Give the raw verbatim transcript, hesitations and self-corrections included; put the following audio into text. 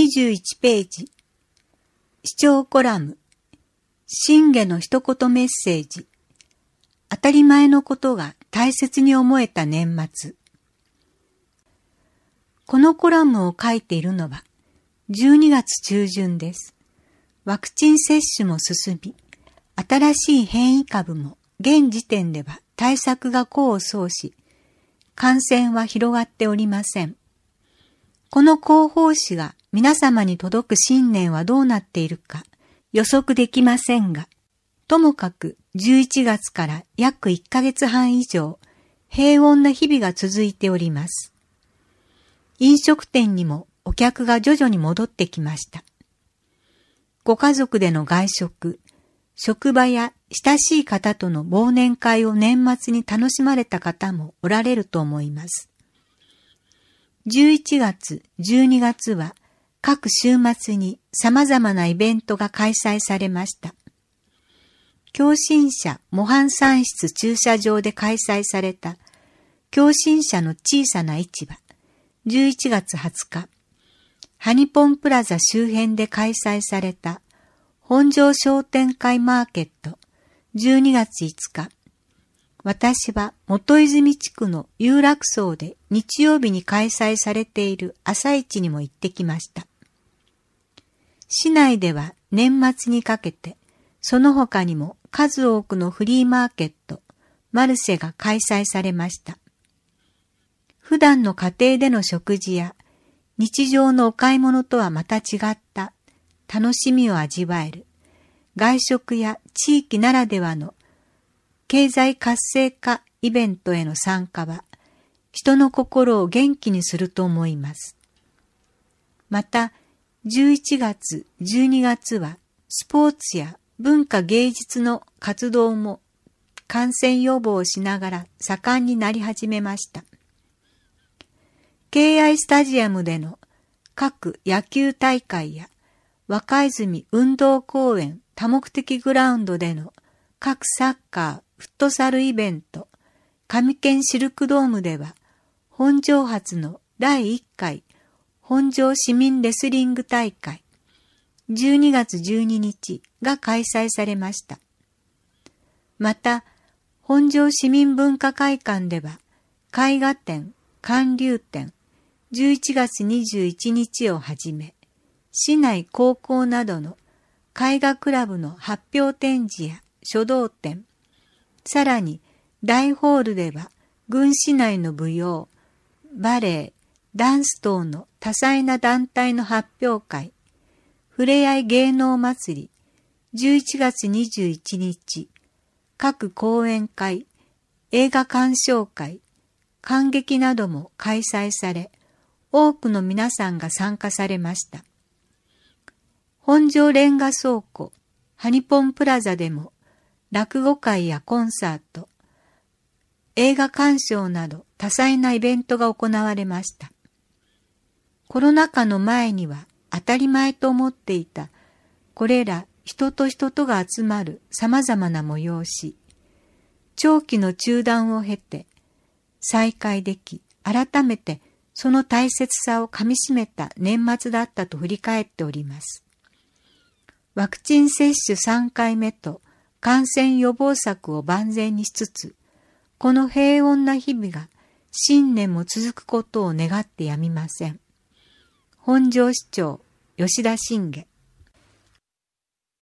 にじゅういちページ。視聴コラム。信玄の一言メッセージ。当たり前のことが大切に思えた年末。このコラムを書いているのはじゅうにがつ中旬です。ワクチン接種も進み、新しい変異株も現時点では対策が功を奏し、感染は広がっておりません。この広報誌が皆様に届く信念はどうなっているか予測できませんが、ともかくじゅういちがつから約いっかげつはん以上、平穏な日々が続いております。飲食店にもお客が徐々に戻ってきました。ご家族での外食、職場や親しい方との忘年会を年末に楽しまれた方もおられると思います。じゅういちがつ、じゅうにがつは各週末に様々なイベントが開催されました。共振社模範産室駐車場で開催された共振社の小さな市場、じゅういちがつはつか、ハニポンプラザ周辺で開催された本庄商店会マーケット、じゅうにがついつか、私は元泉地区の有楽荘で日曜日に開催されている朝市にも行ってきました。市内では年末にかけて、その他にも数多くのフリーマーケット、マルシェが開催されました。普段の家庭での食事や日常のお買い物とはまた違った楽しみを味わえる外食や地域ならではの経済活性化イベントへの参加は人の心を元気にすると思います。またじゅういちがつ、じゅうにがつはスポーツや文化芸術の活動も感染予防をしながら盛んになり始めました。敬愛スタジアムでの各野球大会や若泉運動公園多目的グラウンドでの各サッカー、フットサルイベント、上県シルクドームでは本庄発のだいいっかい本庄市民レスリング大会じゅうにがつじゅうににちが開催されました。また、本庄市民文化会館では絵画展、韓流展、じゅういちがつにじゅういちにちをはじめ、市内高校などの絵画クラブの発表展示や書道展、さらに大ホールでは郡市内の舞踊、バレエ、ダンス等の多彩な団体の発表会、ふれあい芸能祭り、じゅういちがつにじゅういちにち、各講演会、映画鑑賞会、観劇なども開催され、多くの皆さんが参加されました。本庄レンガ倉庫、ハニポンプラザでも、落語会やコンサート、映画鑑賞など多彩なイベントが行われました。コロナ禍の前には当たり前と思っていた、これら人と人とが集まる様々な催し、長期の中断を経て再開でき、改めてその大切さをかみしめた年末だったと振り返っております。ワクチン接種さんかいめと感染予防策を万全にしつつ、この平穏な日々が新年も続くことを願ってやみません。本庄市長、吉田信玄。